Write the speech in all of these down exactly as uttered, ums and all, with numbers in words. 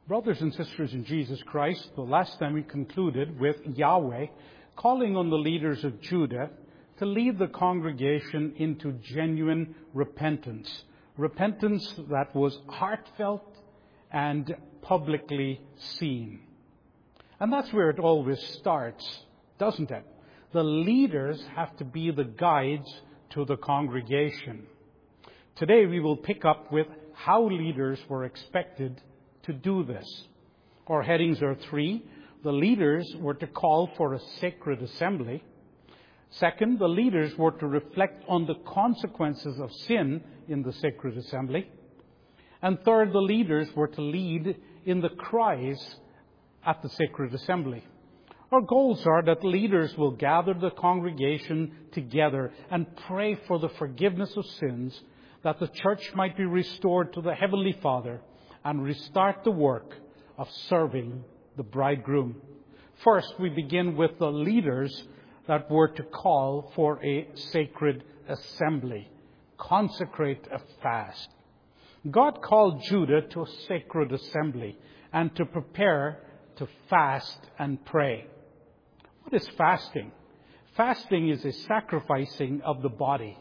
Brothers and sisters in Jesus Christ, the last time we concluded with Yahweh calling on the leaders of Judah to lead the congregation into genuine repentance. Repentance that was heartfelt and publicly seen. And that's where it always starts, doesn't it? The leaders have to be the guides to the congregation. Today we will pick up with how leaders were expected to do this. Our headings are three. The leaders were to call for a sacred assembly. Second, the leaders were to reflect on the consequences of sin in the sacred assembly. And third, the leaders were to lead in the cries at the sacred assembly. Our goals are that leaders will gather the congregation together and pray for the forgiveness of sins, that the church might be restored to the Heavenly Father, and restart the work of serving the bridegroom. First, we begin with the leaders that were to call for a sacred assembly, consecrate a fast. God called Judah to a sacred assembly and to prepare to fast and pray. What is fasting? Fasting is a sacrificing of the body.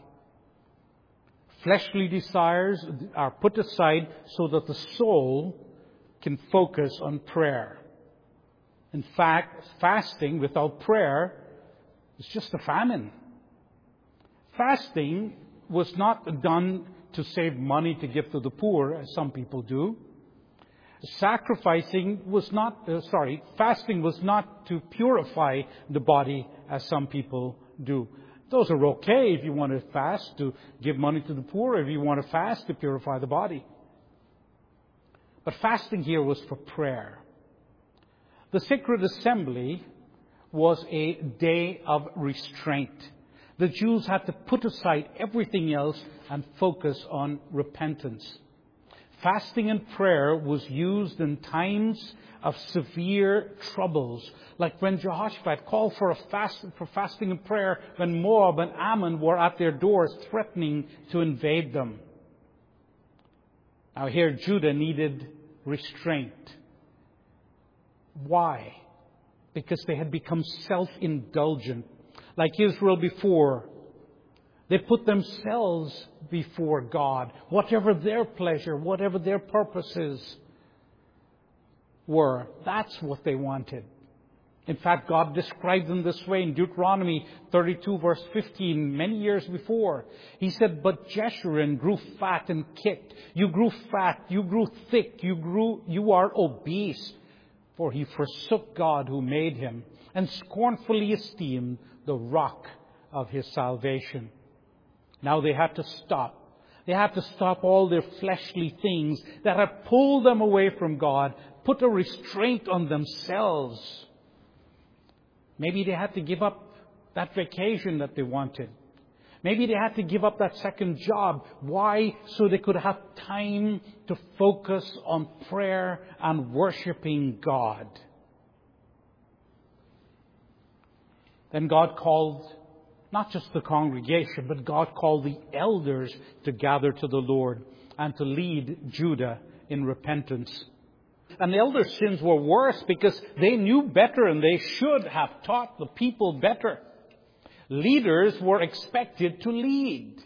Fleshly desires are put aside so that the soul can focus on prayer. In fact, fasting without prayer is just a famine. Fasting was not done to save money to give to the poor, as some people do. Sacrificing was not, uh, sorry, fasting was not to purify the body, as some people do. Those are okay if you want to fast to give money to the poor, if you want to fast to purify the body. But fasting here was for prayer. The sacred assembly was a day of restraint. The Jews had to put aside everything else and focus on repentance. Fasting and prayer was used in times of severe troubles, like when Jehoshaphat called for a fast for fasting and prayer when Moab and Ammon were at their doors threatening to invade them. Now here Judah needed restraint. Why? Because they had become self-indulgent, like Israel before. They put themselves before God, whatever their pleasure, whatever their purposes were. That's what they wanted. In fact, God described them this way in Deuteronomy thirty-two, verse fifteen, many years before. He said, "But Jeshurun grew fat and kicked. You grew fat, you grew thick, you grew, you are obese. For he forsook God who made him, and scornfully esteemed the rock of his salvation." Now they had to stop. They had to stop all their fleshly things that had pulled them away from God, put a restraint on themselves. Maybe they had to give up that vacation that they wanted. Maybe they had to give up that second job. Why? So they could have time to focus on prayer and worshiping God. Then God called not just the congregation, but God called the elders to gather to the Lord and to lead Judah in repentance. And the elders' sins were worse because they knew better and they should have taught the people better. Leaders were expected to lead.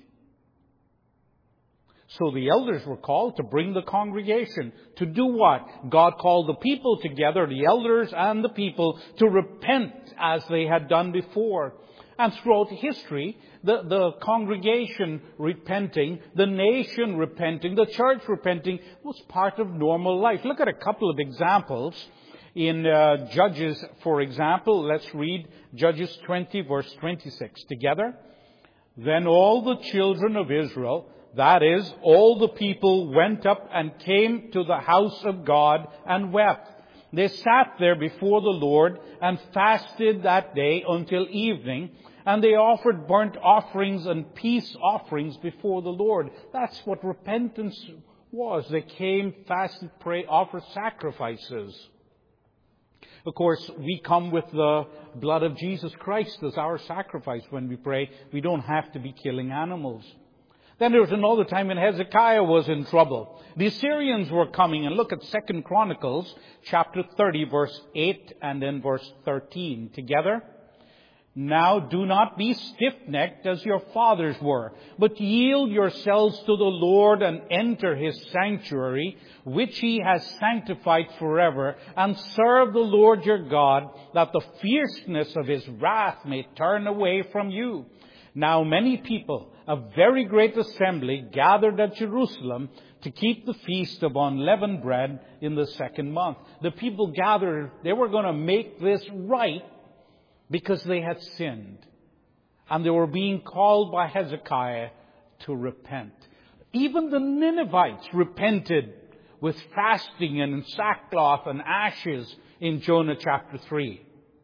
So the elders were called to bring the congregation. To do what? God called the people together, the elders and the people, to repent as they had done before. And throughout history, the, the congregation repenting, the nation repenting, the church repenting was part of normal life. Look at a couple of examples. In uh, Judges, for example, let's read Judges twenty, verse twenty-six together. "Then all the children of Israel, that is, all the people, went up and came to the house of God and wept. They sat there before the Lord and fasted that day until evening, and they offered burnt offerings and peace offerings before the Lord." That's what repentance was. They came, fasted, prayed, offered sacrifices. Of course, we come with the blood of Jesus Christ as our sacrifice when we pray. We don't have to be killing animals. Then there was another time when Hezekiah was in trouble. The Assyrians were coming, and look at Second Chronicles chapter thirty, verse eight and then verse thirteen together. Now do not be stiff-necked as your fathers were, but yield yourselves to the Lord and enter His sanctuary, which He has sanctified forever, and serve the Lord your God, that the fierceness of His wrath may turn away from you. Now many people, a very great assembly, gathered at Jerusalem to keep the feast of unleavened bread in the second month. The people gathered, they were going to make this right, because they had sinned. And they were being called by Hezekiah to repent. Even the Ninevites repented with fasting and sackcloth and ashes in Jonah chapter three.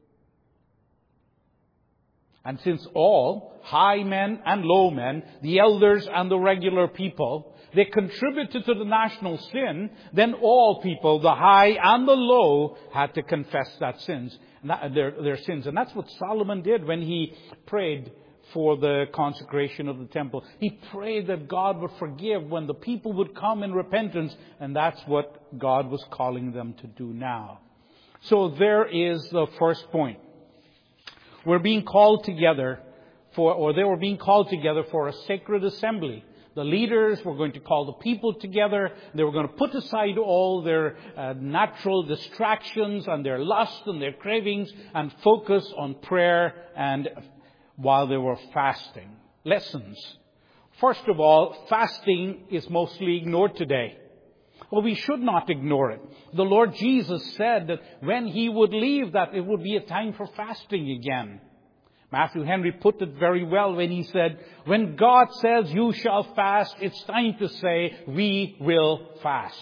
And since all, high men and low men, the elders and the regular people, they contributed to the national sin, then all people, the high and the low, had to confess that sins. Their, their sins. And that's what Solomon did when he prayed for the consecration of the temple. He prayed that God would forgive when the people would come in repentance, and that's what God was calling them to do now. So there is the first point. We're being called together for, or they were being called together for a sacred assembly. The leaders were going to call the people together. They were going to put aside all their uh, natural distractions and their lust and their cravings and focus on prayer and while they were fasting. Lessons. First of all, fasting is mostly ignored today. Well, we should not ignore it. The Lord Jesus said that when He would leave, that it would be a time for fasting again. Matthew Henry put it very well when he said, when God says you shall fast, it's time to say we will fast.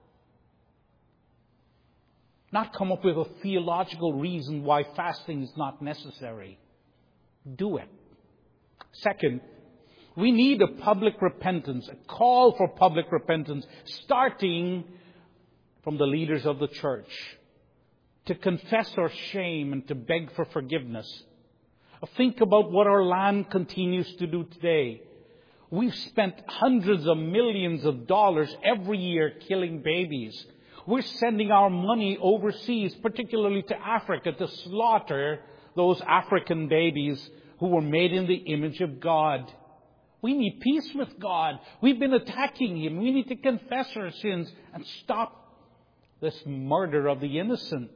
Not come up with a theological reason why fasting is not necessary. Do it. Second, we need a public repentance, a call for public repentance, starting from the leaders of the church, to confess our shame and to beg for forgiveness. Think about what our land continues to do today. We've spent hundreds of millions of dollars every year killing babies. We're sending our money overseas, particularly to Africa, to slaughter those African babies who were made in the image of God. We need peace with God. We've been attacking Him. We need to confess our sins and stop this murder of the innocent.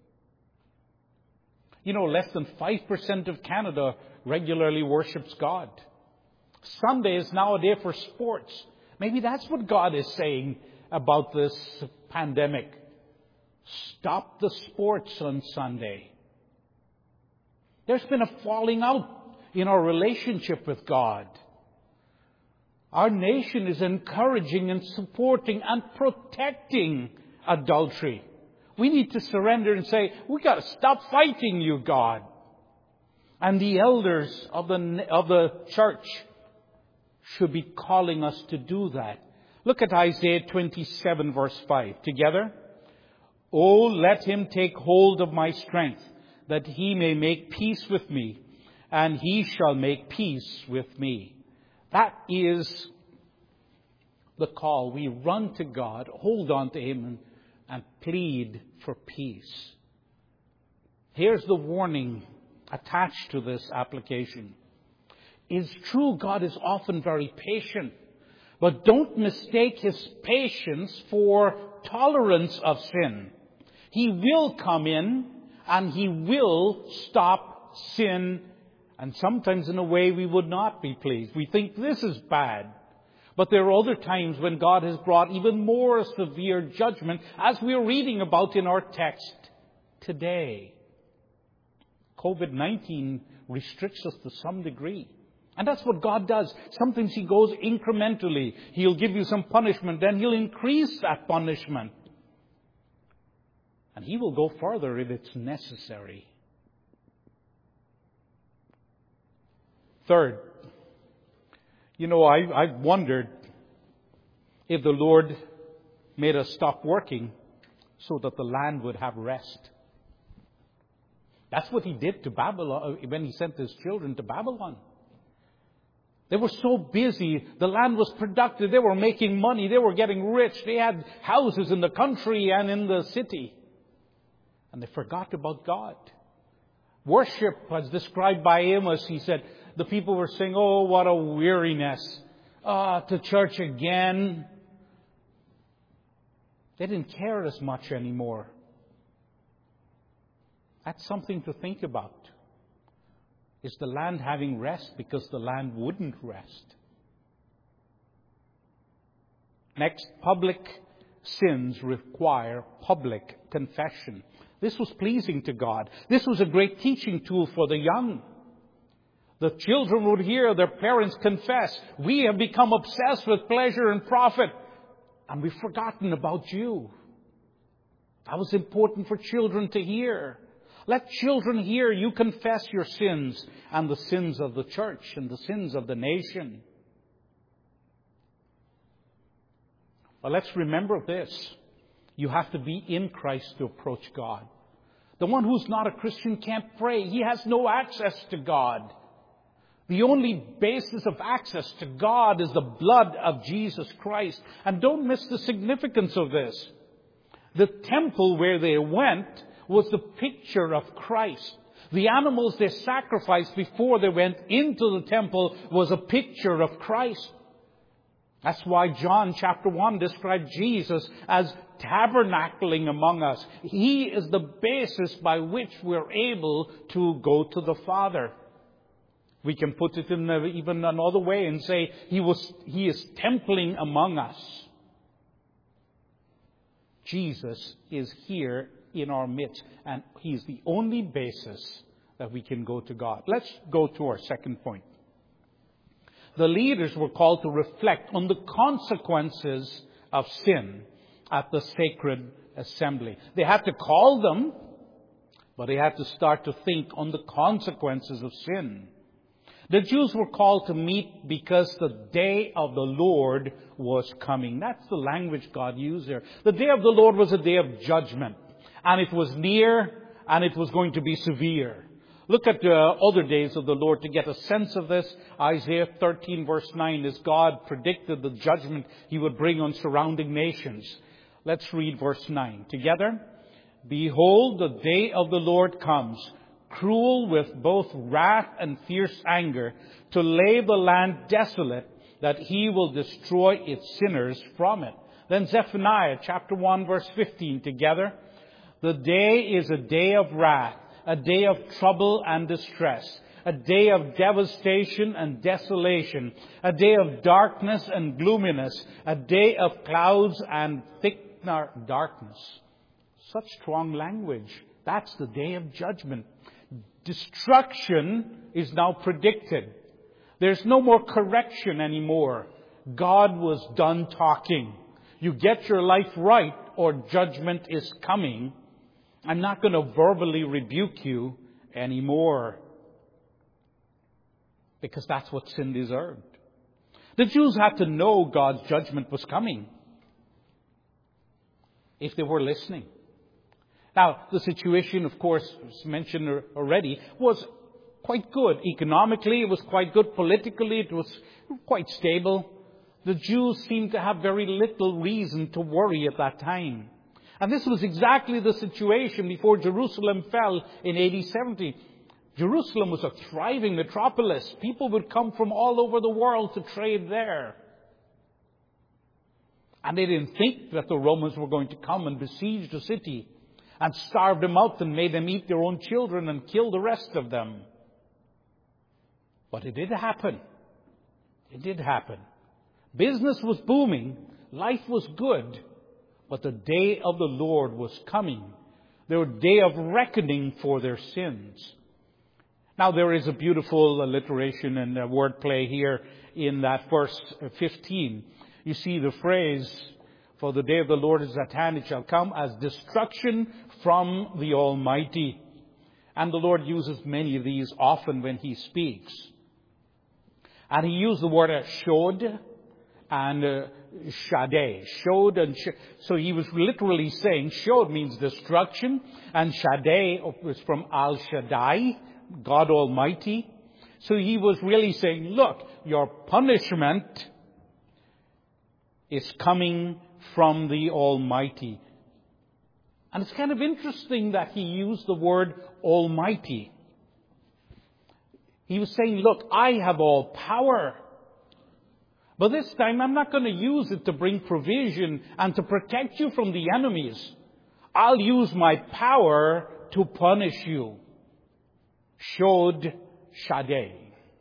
You know, less than five percent of Canada regularly worships God. Sunday is now a day for sports. Maybe that's what God is saying about this pandemic. Stop the sports on Sunday. There's been a falling out in our relationship with God. Our nation is encouraging and supporting and protecting adultery. We need to surrender and say, we got to stop fighting you, God. And the elders of the, of the church should be calling us to do that. Look at Isaiah twenty-seven verse five together. Oh, let him take hold of my strength, that he may make peace with me, and he shall make peace with me. That is the call. We run to God, hold on to Him, and, and plead for peace. Here's the warning attached to this application. It's true, God is often very patient, but don't mistake His patience for tolerance of sin. He will come in and He will stop sin, and sometimes in a way we would not be pleased. We think this is bad. But there are other times when God has brought even more severe judgment, as we're reading about in our text today. covid nineteen restricts us to some degree. And that's what God does. Sometimes He goes incrementally. He'll give you some punishment, then He'll increase that punishment. And He will go further if it's necessary. Third, you know, I, I've wondered if the Lord made us stop working so that the land would have rest. That's what He did to Babylon when He sent His children to Babylon. They were so busy. The land was productive. They were making money. They were getting rich. They had houses in the country and in the city. And they forgot about God. Worship, as described by Amos, he said, the people were saying, oh, what a weariness. Ah, to church again. They didn't care as much anymore. That's something to think about. Is the land having rest because the land wouldn't rest? Next, public sins require public confession. This was pleasing to God. This was a great teaching tool for the young. The children would hear their parents confess, we have become obsessed with pleasure and profit, and we've forgotten about you. That was important for children to hear. Let children hear you confess your sins and the sins of the church and the sins of the nation. But let's remember this. You have to be in Christ to approach God. The one who's not a Christian can't pray. He has no access to God. The only basis of access to God is the blood of Jesus Christ. And don't miss the significance of this. The temple where they went was the picture of Christ. The animals they sacrificed before they went into the temple was a picture of Christ. That's why John chapter one described Jesus as tabernacling among us. He is the basis by which we're able to go to the Father. We can put it in even another way and say he was, he is templing among us. Jesus is here in our midst, and He's the only basis that we can go to God. Let's go to our second point. The leaders were called to reflect on the consequences of sin at the sacred assembly. They had to call them, but they had to start to think on the consequences of sin. The Jews were called to meet because the day of the Lord was coming. That's the language God used there. The day of the Lord was a day of judgment. And it was near, and it was going to be severe. Look at the other days of the Lord to get a sense of this. Isaiah thirteen verse nine, as God predicted the judgment He would bring on surrounding nations. Let's read verse nine together. Behold, the day of the Lord comes, cruel with both wrath and fierce anger, to lay the land desolate, that He will destroy its sinners from it. Then Zephaniah chapter one verse fifteen together. The day is a day of wrath, a day of trouble and distress, a day of devastation and desolation, a day of darkness and gloominess, a day of clouds and thick darkness. Such strong language. That's the day of judgment. Destruction is now predicted. There's no more correction anymore. God was done talking. You get your life right or judgment is coming. I'm not going to verbally rebuke you anymore. Because that's what sin deserved. The Jews had to know God's judgment was coming. If they were listening. Now, the situation, of course, as mentioned already, was quite good. Economically, it was quite good. Politically, it was quite stable. The Jews seemed to have very little reason to worry at that time. And this was exactly the situation before Jerusalem fell in A D seventy. Jerusalem was a thriving metropolis. People would come from all over the world to trade there. And they didn't think that the Romans were going to come and besiege the city and starve them out and made them eat their own children and kill the rest of them. But it did happen. It did happen. Business was booming. Life was good. But the day of the Lord was coming. Their day of reckoning for their sins. Now there is a beautiful alliteration and a wordplay here in that verse fifteen. You see the phrase, for the day of the Lord is at hand, it shall come as destruction from the Almighty. And the Lord uses many of these often when He speaks. And He used the word shod and uh, Shaddai. Shod and sh- so He was literally saying, shod means destruction, and Shaddai was from Al Shaddai, God Almighty. So He was really saying, look, your punishment is coming from the Almighty. And it's kind of interesting that he used the word Almighty. He was saying, look, I have all power. But this time I'm not going to use it to bring provision and to protect you from the enemies. I'll use my power to punish you. Shod Shaddai.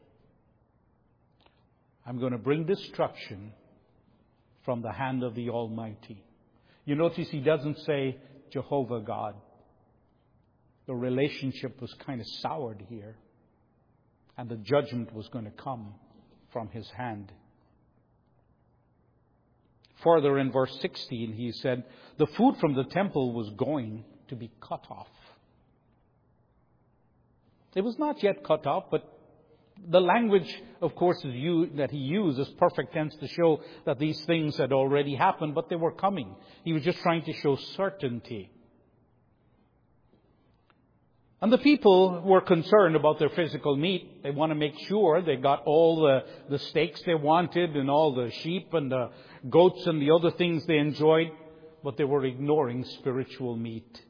I'm going to bring destruction from the hand of the Almighty. You notice he doesn't say Jehovah God. The relationship was kind of soured here. And the judgment was going to come from his hand. Further in verse sixteen, he said, the food from the temple was going to be cut off. It was not yet cut off, but the language, of course, is used, that he used is perfect tense to show that these things had already happened, but they were coming. He was just trying to show certainty. And the people were concerned about their physical meat. They want to make sure they got all the, the steaks they wanted and all the sheep and the goats and the other things they enjoyed, but they were ignoring spiritual meat.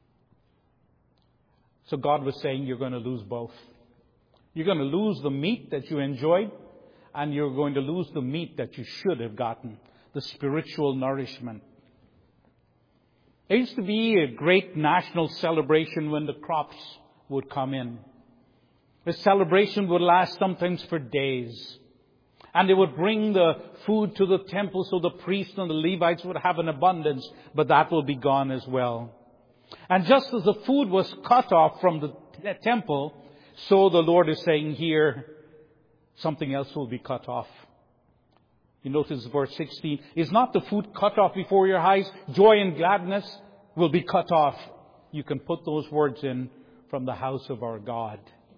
So God was saying, you're going to lose both. You're going to lose the meat that you enjoyed, and you're going to lose the meat that you should have gotten, the spiritual nourishment. There used to be a great national celebration when the crops would come in. The celebration would last sometimes for days. And they would bring the food to the temple so the priests and the Levites would have an abundance, but that will be gone as well. And just as the food was cut off from the temple, so the Lord is saying here, something else will be cut off. You notice verse sixteen. Is not the food cut off before your eyes? Joy and gladness will be cut off. You can put those words in from the house of our God.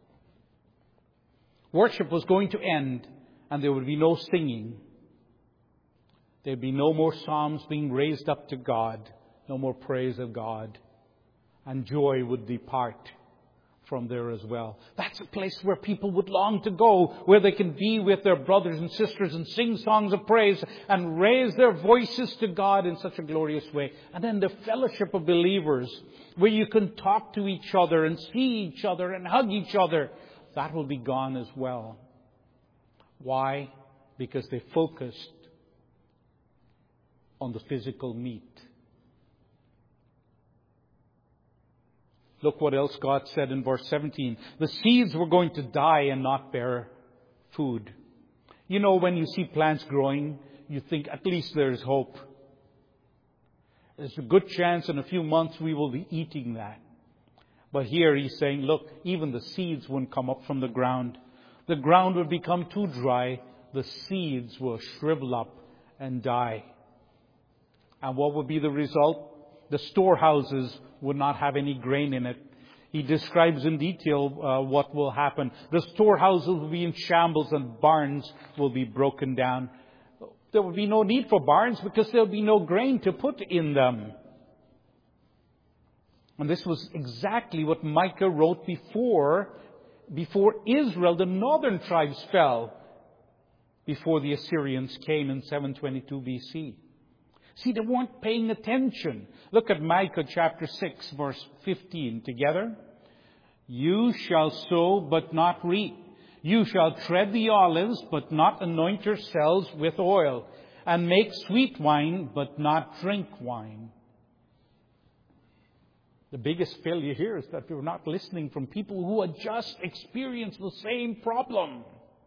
Worship was going to end, and there would be no singing. There would be no more psalms being raised up to God. No more praise of God. And joy would depart from there as well. That's a place where people would long to go, where they can be with their brothers and sisters and sing songs of praise and raise their voices to God in such a glorious way. And then the fellowship of believers, where you can talk to each other and see each other and hug each other, that will be gone as well. Why? Because they focused on the physical meat. Look what else God said in verse seventeen. The seeds were going to die and not bear food. You know, when you see plants growing, you think at least there is hope. There's a good chance in a few months we will be eating that. But here he's saying, look, even the seeds wouldn't come up from the ground. The ground would become too dry. The seeds will shrivel up and die. And what would be the result? The storehouses would not have any grain in it. He describes in detail uh, what will happen. The storehouses will be in shambles and barns will be broken down. There will be no need for barns because there will be no grain to put in them. And this was exactly what Micah wrote before, before Israel, the northern tribes fell, before the Assyrians came in seven twenty-two B C. See, they weren't paying attention. Look at Micah chapter six, verse fifteen together. You shall sow, but not reap. You shall tread the olives, but not anoint yourselves with oil. And make sweet wine, but not drink wine. The biggest failure here is that we're not listening from people who had just experienced the same problem.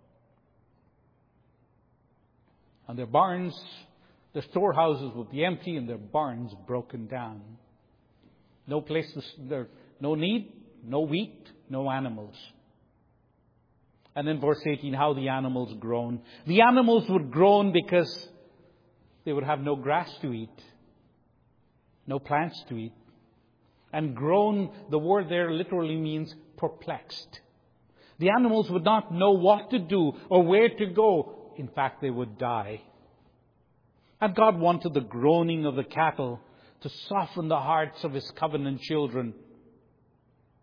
And their barns, their storehouses will be empty and their barns broken down. No place, to, there, no need, no wheat, no animals. And then verse eighteen, how the animals groan. The animals would groan because they would have no grass to eat, no plants to eat. And groan, the word there literally means perplexed. The animals would not know what to do or where to go. In fact, they would die. And God wanted the groaning of the cattle to soften the hearts of His covenant children.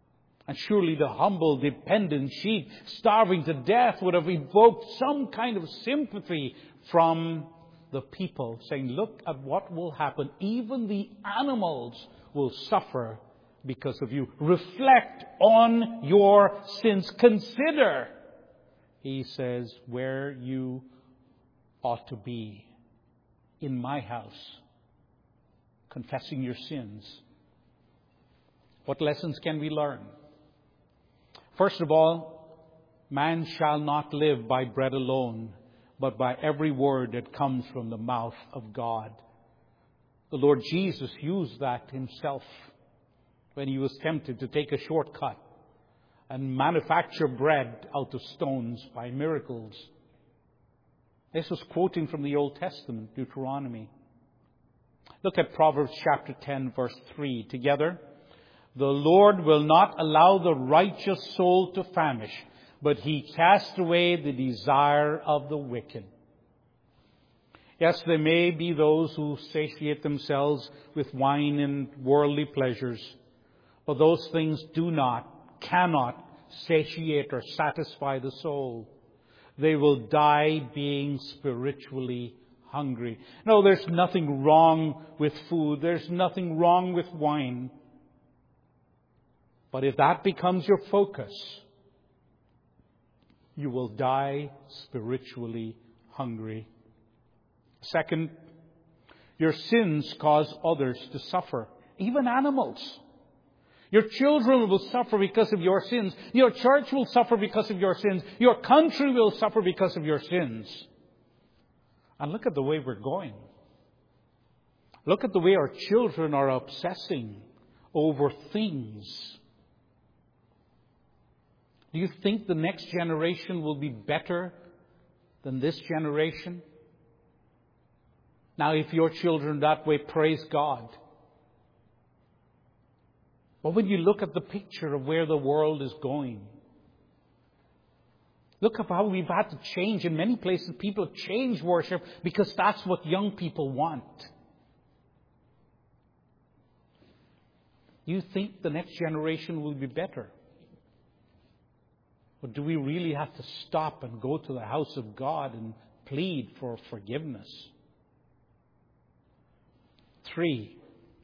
And surely the humble, dependent sheep, starving to death, would have evoked some kind of sympathy from the people, saying, look at what will happen. Even the animals will suffer because of you. Reflect on your sins. Consider, he says, where you ought to be. In my house, confessing your sins. What lessons can we learn? First of all, man shall not live by bread alone, but by every word that comes from the mouth of God. The Lord Jesus used that himself when he was tempted to take a shortcut and manufacture bread out of stones by miracles. This was quoting from the Old Testament, Deuteronomy. Look at Proverbs chapter ten, verse three together. The Lord will not allow the righteous soul to famish, but he casts away the desire of the wicked. Yes, there may be those who satiate themselves with wine and worldly pleasures, but those things do not, cannot satiate or satisfy the soul. They will die being spiritually hungry. No, there's nothing wrong with food. There's nothing wrong with wine. But if that becomes your focus, you will die spiritually hungry. Second, your sins cause others to suffer, even animals. Your children will suffer because of your sins. Your church will suffer because of your sins. Your country will suffer because of your sins. And look at the way we're going. Look at the way our children are obsessing over things. Do you think the next generation will be better than this generation? Now, if your children that way, praise God. But when you look at the picture of where the world is going, look at how we've had to change. In many places, people have changed worship because that's what young people want. You think the next generation will be better? Or do we really have to stop and go to the house of God and plead for forgiveness? Three,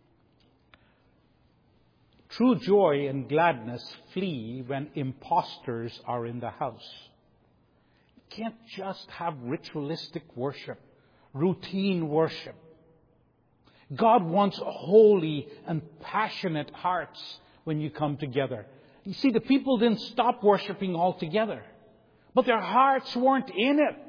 true joy and gladness flee when impostors are in the house. You can't just have ritualistic worship, routine worship. God wants holy and passionate hearts when you come together. You see, the people didn't stop worshiping altogether, but their hearts weren't in it.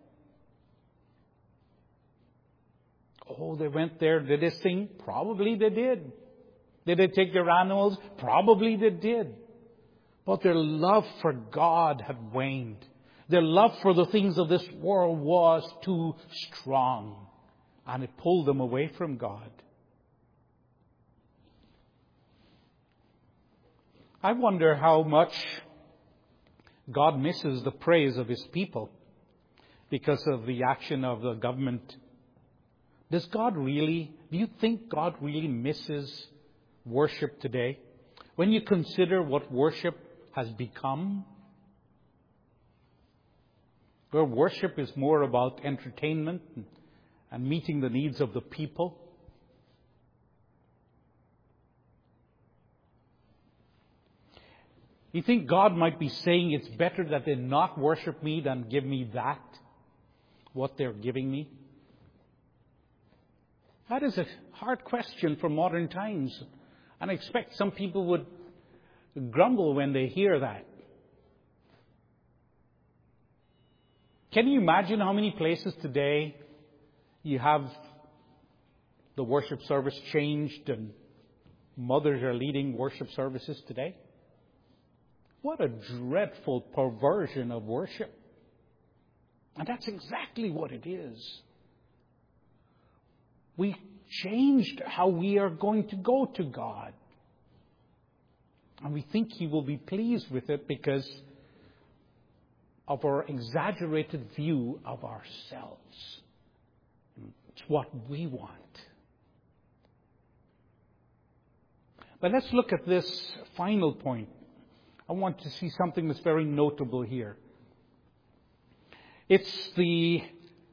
Oh, they went there. Did they sing? Probably they did. Did they take their animals? Probably they did. But their love for God had waned. Their love for the things of this world was too strong, and it pulled them away from God. I wonder how much God misses the praise of His people because of the action of the government. Does God really, do you think God really misses worship today? When you consider what worship has become, where worship is more about entertainment and, and meeting the needs of the people. You think God might be saying it's better that they not worship me than give me that, what they're giving me? That is a hard question for modern times. And I expect some people would grumble when they hear that. Can you imagine how many places today you have the worship service changed and mothers are leading worship services today? What a dreadful perversion of worship. And that's exactly what it is. We changed how we are going to go to God. And we think He will be pleased with it because of our exaggerated view of ourselves. It's what we want. But let's look at this final point. I want to see something that's very notable here. It's the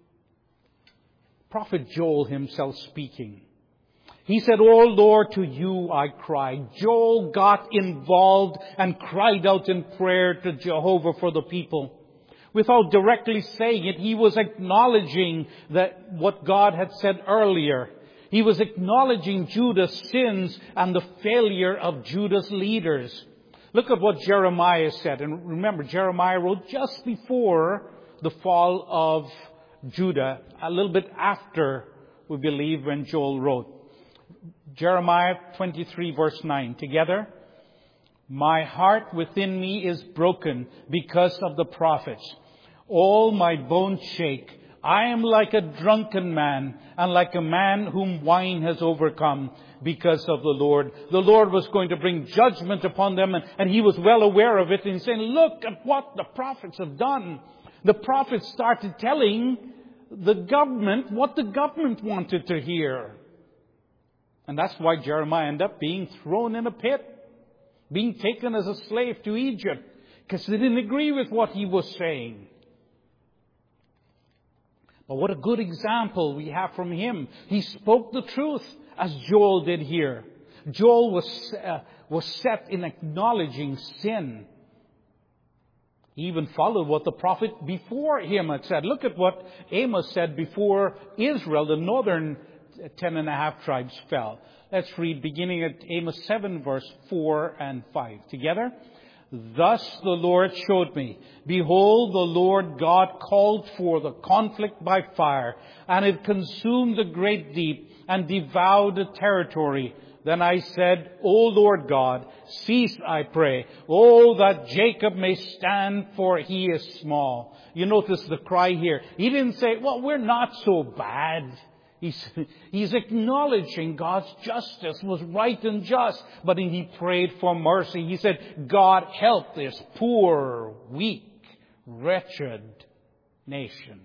prophet Joel himself speaking. He said, "Oh Lord, to you I cry." Joel got involved and cried out in prayer to Jehovah for the people. Without directly saying it, he was acknowledging that what God had said earlier. He was acknowledging Judah's sins and the failure of Judah's leaders. Look at what Jeremiah said. And remember, Jeremiah wrote just before the fall of Judah, a little bit after, we believe, when Joel wrote. Jeremiah twenty-three verse nine. Together. "My heart within me is broken because of the prophets. All my bones shake. I am like a drunken man and like a man whom wine has overcome because of the Lord." The Lord was going to bring judgment upon them, and, and he was well aware of it, and saying, look at what the prophets have done. The prophets started telling the government what the government wanted to hear. And that's why Jeremiah ended up being thrown in a pit, being taken as a slave to Egypt, because they didn't agree with what he was saying. But what a good example we have from him. He spoke the truth, as Joel did here. Joel was, uh, was set in acknowledging sin. He even followed what the prophet before him had said. Look at what Amos said before Israel, the northern ten and a half tribes, fell. Let's read beginning at Amos seven, verse four and five. Together. "Thus the Lord showed me. Behold, the Lord God called for the conflict by fire, and it consumed the great deep and devoured the territory. Then I said, O Lord God, cease, I pray. Oh, that Jacob may stand, for he is small." You notice the cry here. He didn't say, well, we're not so bad. He's, he's acknowledging God's justice was right and just, but he prayed for mercy. He said, God, help this poor, weak, wretched nation.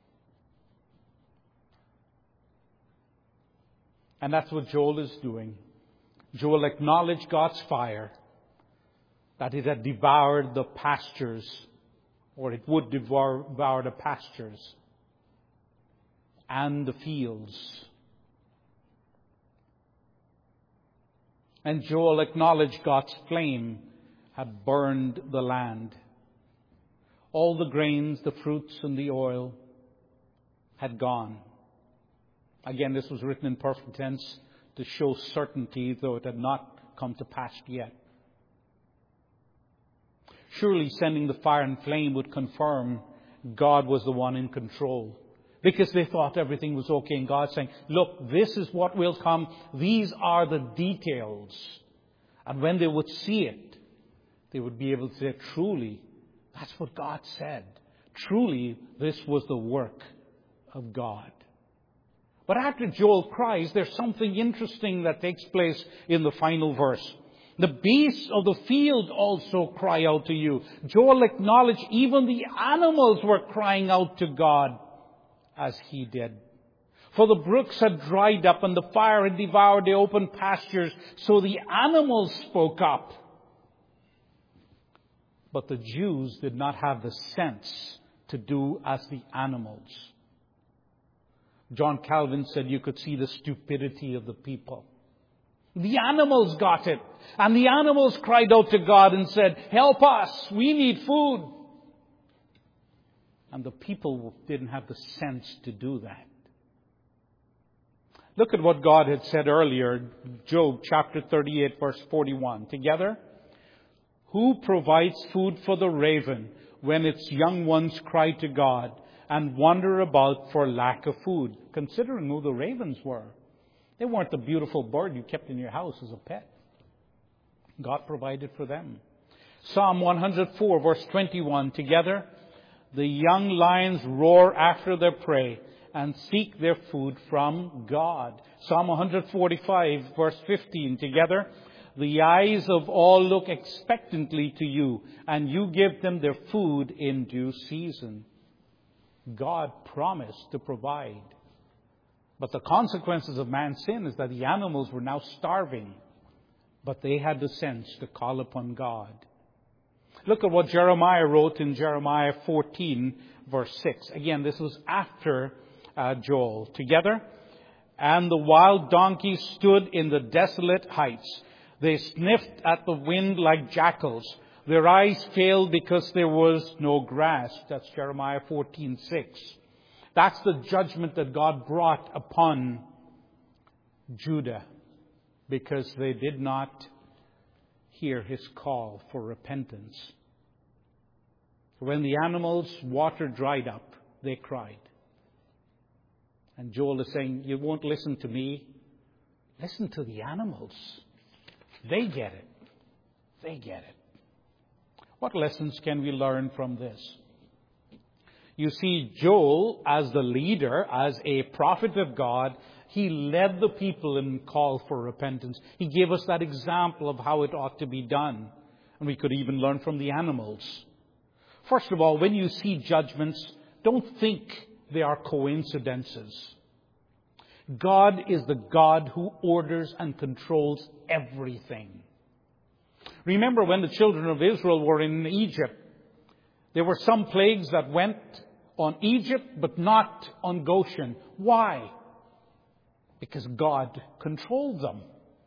And that's what Joel is doing. Joel acknowledged God's fire, that it had devoured the pastures, or it would devour, devour the pastures and the fields. And Joel acknowledged God's flame had burned the land. All the grains, the fruits, and the oil had gone. Again, this was written in perfect tense to show certainty, though it had not come to pass yet. Surely sending the fire and flame would confirm God was the one in control, because they thought everything was okay. And God saying, look, this is what will come. These are the details. And when they would see it, they would be able to say, truly, that's what God said. Truly, this was the work of God. But after Joel cries, there's something interesting that takes place in the final verse. The beasts of the field also cry out to you. Joel acknowledged even the animals were crying out to God as he did. For the brooks had dried up and the fire had devoured the open pastures, so the animals spoke up. But the Jews did not have the sense to do as the animals. John Calvin said you could see the stupidity of the people. The animals got it. And the animals cried out to God and said, help us, we need food. And the people didn't have the sense to do that. Look at what God had said earlier, Job chapter thirty-eight, verse forty-one. Together, who provides food for the raven when its young ones cry to God and wander about for lack of food? Considering who the ravens were. They weren't the beautiful bird you kept in your house as a pet. God provided for them. Psalm one hundred four, verse twenty-one. Together, the young lions roar after their prey and seek their food from God. Psalm one forty-five, verse fifteen. Together, the eyes of all look expectantly to you, and you give them their food in due season. God promised to provide. But the consequences of man's sin is that the animals were now starving. But they had the sense to call upon God. Look at what Jeremiah wrote in Jeremiah fourteen, verse six. Again, this was after uh, Joel. Together, and the wild donkeys stood in the desolate heights. They sniffed at the wind like jackals. Their eyes failed because there was no grass. That's Jeremiah fourteen six. That's the judgment that God brought upon Judah because they did not hear His call for repentance. When the animals' water dried up, they cried. And Joel is saying, you won't listen to me. Listen to the animals. They get it. They get it. What lessons can we learn from this? You see, Joel, as the leader, as a prophet of God, he led the people in call for repentance. He gave us that example of how it ought to be done. And we could even learn from the animals. First of all, when you see judgments, don't think they are coincidences. God is the God who orders and controls everything. Remember when the children of Israel were in Egypt, there were some plagues that went on Egypt, but not on Goshen. Why? Because God controlled them.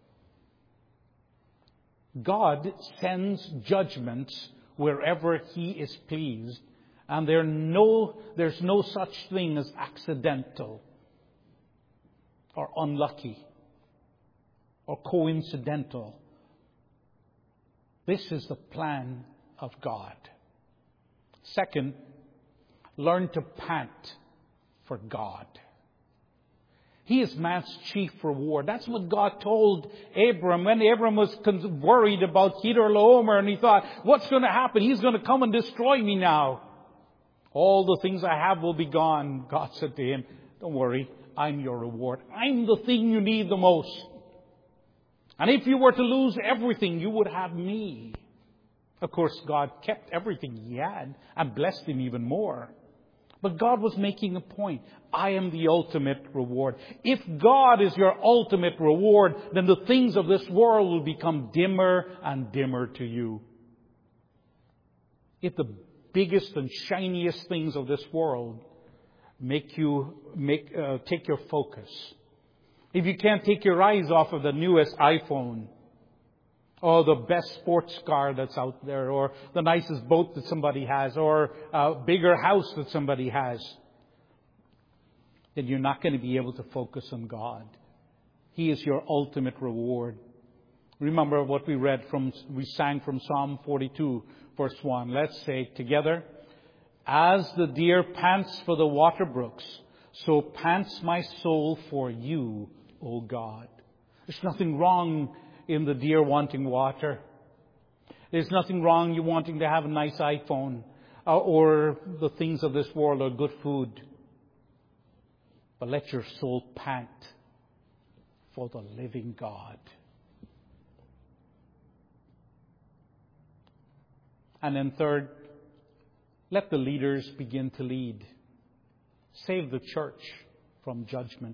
God sends judgments wherever He is pleased. And there no, there's no such thing as accidental or unlucky or coincidental. This is the plan of God. Second, learn to pant for God. He is man's chief reward. That's what God told Abram when Abram was worried about Kedorlaomer, and he thought, what's going to happen? He's going to come and destroy me now. All the things I have will be gone. God said to him, don't worry, I'm your reward. I'm the thing you need the most. And if you were to lose everything, you would have me. Of course, God kept everything He had and blessed him even more. But God was making a point. I am the ultimate reward. If God is your ultimate reward, then the things of this world will become dimmer and dimmer to you. If the biggest and shiniest things of this world make you make uh, take your focus, if you can't take your eyes off of the newest iPhone, or the best sports car that's out there, or the nicest boat that somebody has, or a bigger house that somebody has, then you're not going to be able to focus on God. He is your ultimate reward. Remember what we read from, we sang from Psalm forty-two, verse one. Let's say together, as the deer pants for the water brooks, so pants my soul for you, O God. There's nothing wrong in the deer wanting water. There's nothing wrong you wanting to have a nice iPhone uh, or the things of this world or good food. But let your soul pant for the living God. And then third, let the leaders begin to lead. Save the church from judgment.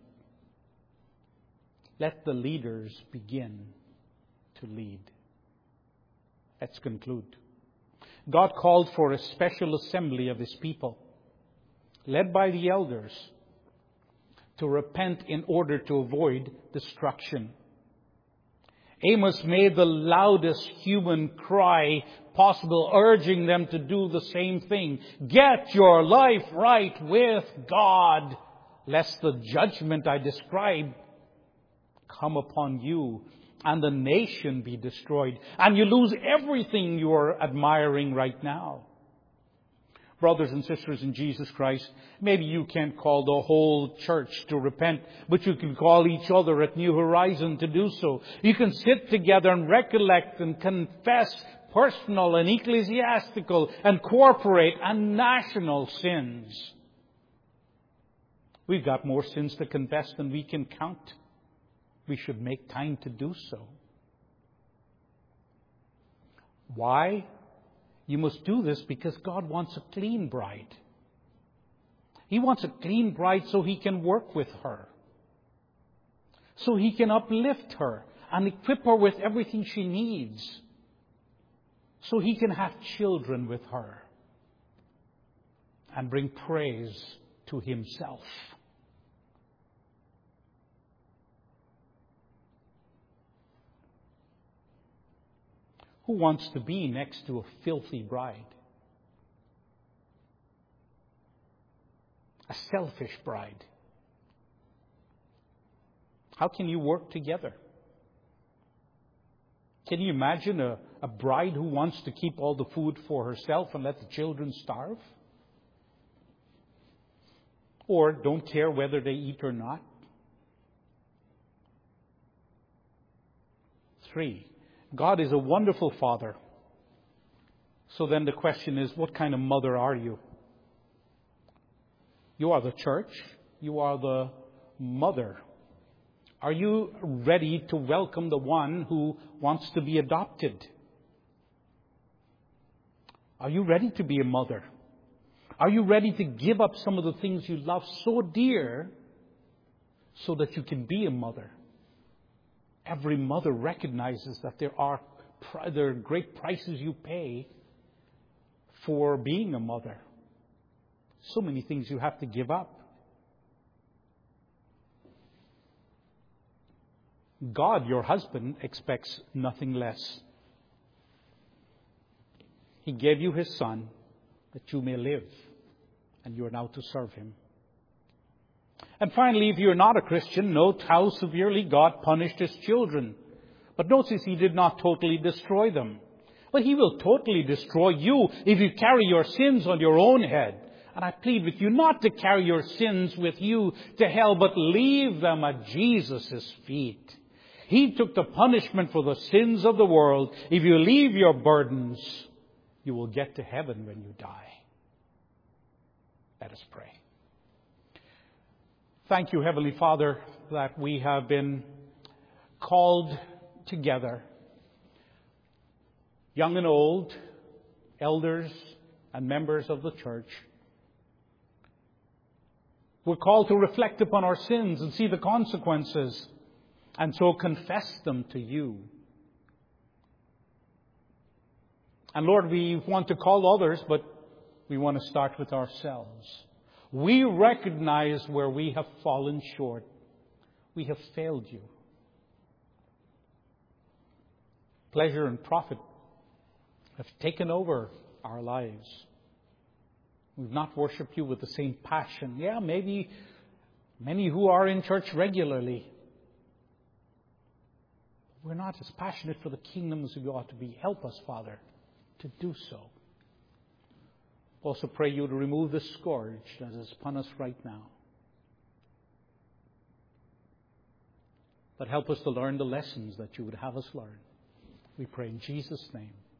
Let the leaders begin to lead. Let's conclude. God called for a special assembly of His people, led by the elders, to repent in order to avoid destruction. Amos made the loudest human cry possible, urging them to do the same thing. Get your life right with God, lest the judgment I describe come upon you and the nation be destroyed, and you lose everything you are admiring right now. Brothers and sisters in Jesus Christ, maybe you can't call the whole church to repent, but you can call each other at New Horizon to do so. You can sit together and recollect and confess personal and ecclesiastical and corporate and national sins. We've got more sins to confess than we can count. We should make time to do so. Why? You must do this because God wants a clean bride. He wants a clean bride so He can work with her. So He can uplift her and equip her with everything she needs. so he can have children with her and bring praise to himself. Who wants to be next to a filthy bride? A selfish bride? How can you work together? Can you imagine a, a bride who wants to keep all the food for herself and let the children starve? Or don't care whether they eat or not? Three, God is a wonderful Father. So then the question is, what kind of mother are you? You are the church. You are the mother. Are you ready to welcome the one who wants to be adopted? Are you ready to be a mother? Are you ready to give up some of the things you love so dear so that you can be a mother? Every mother recognizes that there are, there are great prices you pay for being a mother. So many things you have to give up. God, your husband, expects nothing less. He gave you His Son that you may live, and you are now to serve Him. And finally, if you are not a Christian, note how severely God punished His children. But notice He did not totally destroy them. But He will totally destroy you if you carry your sins on your own head. And I plead with you not to carry your sins with you to hell, but leave them at Jesus' feet. He took the punishment for the sins of the world. If you leave your burdens, you will get to heaven when you die. Let us pray. Thank you, Heavenly Father, that we have been called together, young and old, elders and members of the church. We're called to reflect upon our sins and see the consequences, and so confess them to you. And Lord, we want to call others, but we want to start with ourselves. We recognize where we have fallen short. We have failed you. Pleasure and profit have taken over our lives. We've not worshipped you with the same passion. Yeah, maybe many who are in church regularly, we're not as passionate for the kingdom as we ought to be. Help us, Father, to do so. Also pray you to remove the scourge that is upon us right now. But help us to learn the lessons that you would have us learn. We pray in Jesus' name.